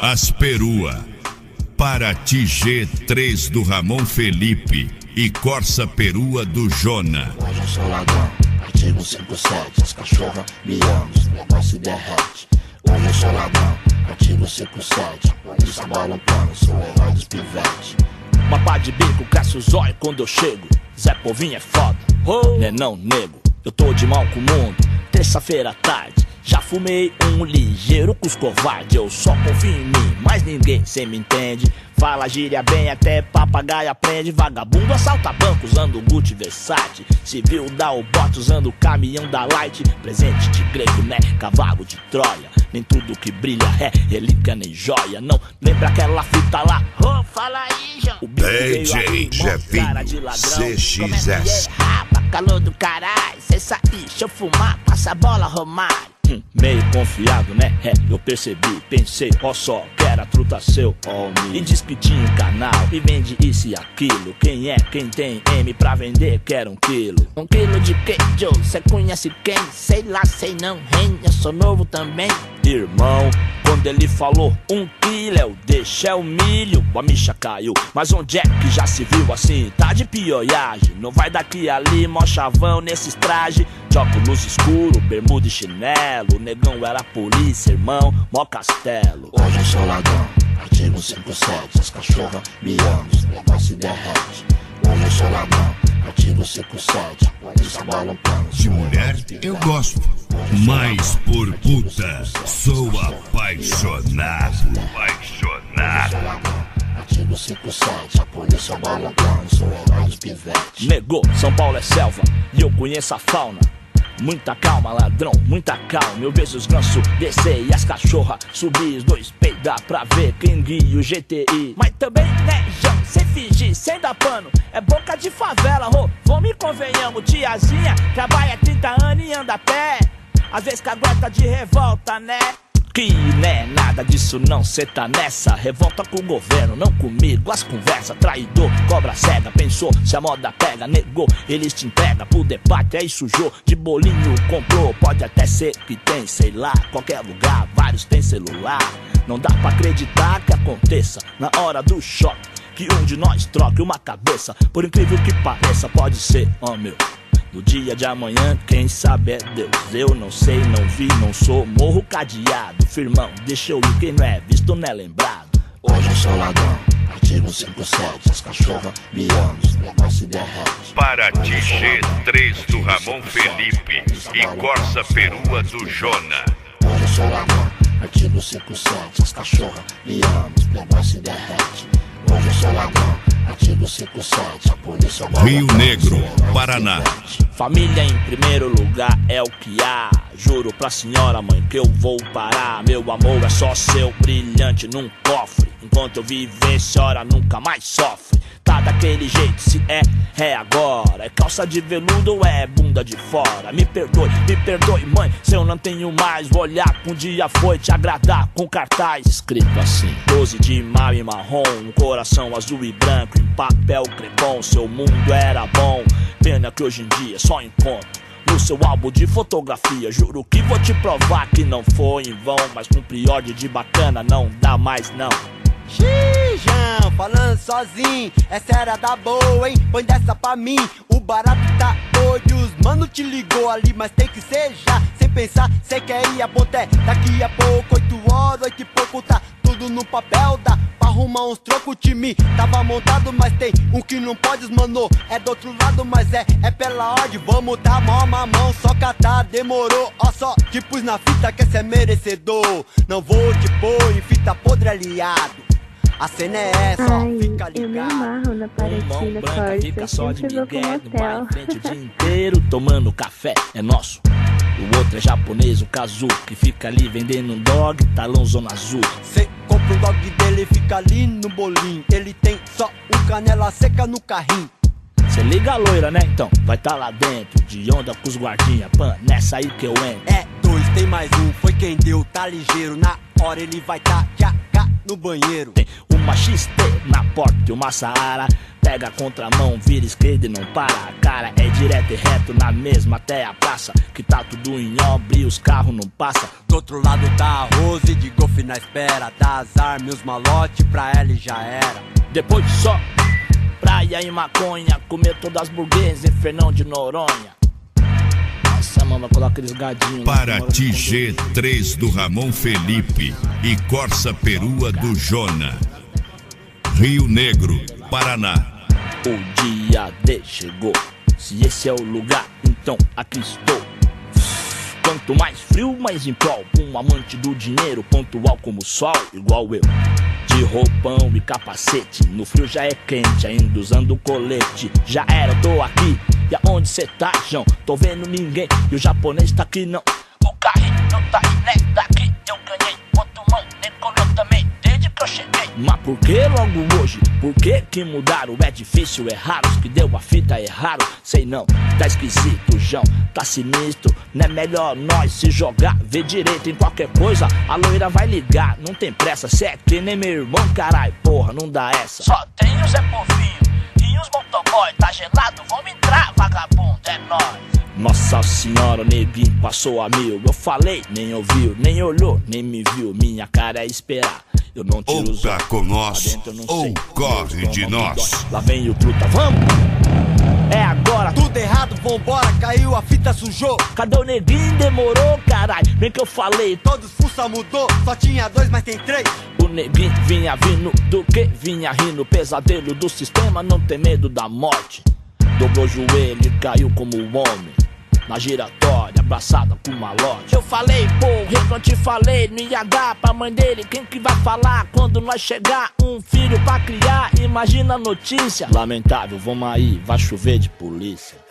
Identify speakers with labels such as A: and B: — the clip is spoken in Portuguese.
A: As Perua, Paraty G3 do Ramon Felipe e Corsa Perua do Jona.
B: Hoje eu sou ladrão, artigo 57, as cachorras me amam, os negócios se derrete. Hoje eu sou ladrão, artigo 57, polícia bola um plano, sou o herói dos pivetes.
C: Uma pá de bico, cresce os olhos quando eu chego. Zé Povinho é foda, né não, nego. Eu tô de mal com o mundo, terça-feira à tarde. Já fumei um ligeiro com os covardes. Eu só confio em mim, mas ninguém cê me entende. Fala gíria bem, até papagaio aprende. Vagabundo assalta banco usando Gucci Versace. Civil dá o bote usando o caminhão da Light. Presente de grego, né? Cavalo de Troia. Nem tudo que brilha é relíquia nem joia. Não lembra aquela fita lá? Oh, fala aí, João. O bico veio aí, cara de ladrão.
A: CXS.
C: Rapa, calor do caralho. Cê sair, deixa eu fumar, passa a bola, Romário. Meio confiado, né? É, eu percebi, pensei, ó só, que era truta seu, ó me. E diz que tinha um canal e vende isso e aquilo. Quem é, quem tem M pra vender, quer 1 quilo. 1 quilo de queijo, cê conhece quem? Sei lá, sei não, hein, eu sou novo também. Irmão, quando ele falou 1 quilo, eu deixei o milho, a micha caiu. Mas onde é que já se viu assim? Tá de pioiagem, não vai daqui ali, mó chavão nesses trajes. De óculos escuro, bermuda e chinelo. O negão era polícia, irmão, mó castelo.
B: Hoje eu sou ladrão, artigo 57, as cachorras me amam, os negócios se derrete. Hoje eu sou ladrão, artigo 57, polícia bola um plano.
A: De mulher eu gosto, mas por puta sou apaixonado.
B: Artigo 57, a polícia bola um plano, sou o herói dos pivetes.
C: Negou, São Paulo é selva e eu conheço a fauna. Muita calma, ladrão, muita calma. Eu vejo os gansos descer e as cachorras subir. Os dois peidar pra ver quem guia o GTI. Mas também, né, João, sem fingir, sem dar pano. É boca de favela, ô, vamos e convenhamos. Tiazinha trabalha 30 anos e anda a pé. Às vezes cagueta de revolta, né? Que né, nada disso não, cê tá nessa. Revolta com o governo, não comigo. As conversas, traidor, cobra cega. Pensou, se a moda pega, negou. Eles te entregam pro debate, aí sujou. De bolinho comprou, pode até ser que tem, sei lá. Qualquer lugar, vários tem celular. Não dá pra acreditar que aconteça na hora do choque, que um de nós troque uma cabeça. Por incrível que pareça, pode ser, ó meu. No dia de amanhã, quem sabe é Deus. Eu não sei, não vi, não sou. Morro cadeado, firmão, deixa eu ir. Quem não é visto não é lembrado.
B: Hoje eu sou ladrão, artigo 57, as cachorras me amam, os negócios se derrete.
A: Paraty G3 do Ramon Felipe e Corsa Perua do Jona.
B: Hoje eu sou ladrão, artigo 57, as cachorras me amam, os negócios se derrete. Hoje eu sou ladrão, artigo 57, a polícia bola
A: Rio Negro, Paraná.
C: Família em primeiro lugar é o que há. Juro pra senhora mãe que eu vou parar. Meu amor é só seu brilhante num cofre. Enquanto eu viver, senhora nunca mais sofre. Tá daquele jeito, se é agora. É calça de veludo ou é bunda de fora? Me perdoe mãe, se eu não tenho mais. Vou olhar que um dia foi te agradar com cartaz escrito assim: 12 de maio e marrom, um coração azul e branco em papel crepom. Seu mundo era bom, pena que hoje em dia só encontro no seu álbum de fotografia. Juro que vou te provar que não foi em vão, mas com priorde de bacana não dá mais não.
D: Xijão, falando sozinho, essa era da boa, hein? Põe dessa pra mim, o barato tá doido. Os mano te ligou ali, mas tem que ser já. Sem pensar, cê quer ir a boté. Daqui a pouco, 8 horas, 8 e pouco, tá tudo no papel. Dá pra arrumar uns trocos, o time tava montado, mas tem um que não pode, mano. É do outro lado, mas é pela ordem. Vamos dar mó mamão, só catar, demorou. Ó só, te pus na fita que cê é merecedor. Não vou te pôr em fita podre aliado. A cena é essa, ó, fica ligado.
E: Eu me amarro na Paraty, na Corsa.
C: Fica só de
E: Sempre vou pro
C: migué, no bar
E: motel.
C: em frente o dia inteiro tomando café, é nosso. O outro é japonês, o Kazu, que fica ali vendendo um dog, talão zona azul.
D: Cê compra o dog dele, fica ali no bolinho. Ele tem só um canela seca no carrinho.
C: Cê liga a loira, né? Então vai tá lá dentro, de onda com os guardinha, pan, nessa aí que eu entro.
D: É 2, tem mais um, foi quem deu, tá ligeiro. Na hora ele vai tá no banheiro.
C: Tem uma XT na porta e uma Saara pega a contramão, vira esquerda e não para. A cara é direto e reto na mesma até a praça, que tá tudo em obra e os carros não passam.
D: Do outro lado tá a Rose de golfe na espera, dá as armas e os malote, pra ela e já era.
C: Depois de só praia e maconha, comer todas as burguesas em Fernão de Noronha. Nossa, mano, coloca aqueles gadinhos.
A: Paraty G3 do Ramon Felipe e Corsa Perua do Jona. Rio Negro, Paraná.
C: O dia D chegou. Se esse é o lugar, então aqui estou. Quanto mais frio, mais em prol. Um amante do dinheiro, pontual como o sol, igual eu. De roupão e capacete, no frio já é quente, ainda usando colete. Já era, eu tô aqui. E aonde cê tá, João? Tô vendo ninguém. E o japonês tá aqui não. O carrinho não tá aí, né? Daqui eu ganhei. Outro mão, decolou também, desde que eu cheguei. Mas por que logo hoje? Por que mudaram? É difícil, é raro. Os que deu a fita erraram. Sei não, tá esquisito, João. Tá sinistro, não é melhor nós se jogar. Vê direito em qualquer coisa, a loira vai ligar. Não tem pressa, cê é que nem meu irmão, carai. Porra, não dá essa. Só tem o Zé Povinho e os motoboy. Tá gelado, vamos entrar, vagabundo, é nóis. Nossa senhora, o neguinho passou a mil. Eu falei, nem ouviu, nem olhou, nem me viu. Minha cara é esperar, eu não tiro os olhos.
A: Ou tá com nós, ou corre de nós.
C: Lá vem o truta, vamos! É agora,
D: Tudo errado, vambora, caiu, a fita sujou.
C: cadê o neguinho? Demorou, caralho. Bem que eu falei,
D: Todos fuça mudou, só tinha 2, mas tem 3.
C: o neguinho vinha vindo do que? Vinha rindo, pesadelo do sistema, não tem medo da morte. Dobrou o joelho e caiu como um homem na giratória, abraçada com malote. Eu falei, porra, eu não te falei, não ia dar pra mãe dele. Quem que vai falar quando nós chegar? Um filho pra criar, imagina a notícia. Lamentável, vamos aí, vai chover de polícia.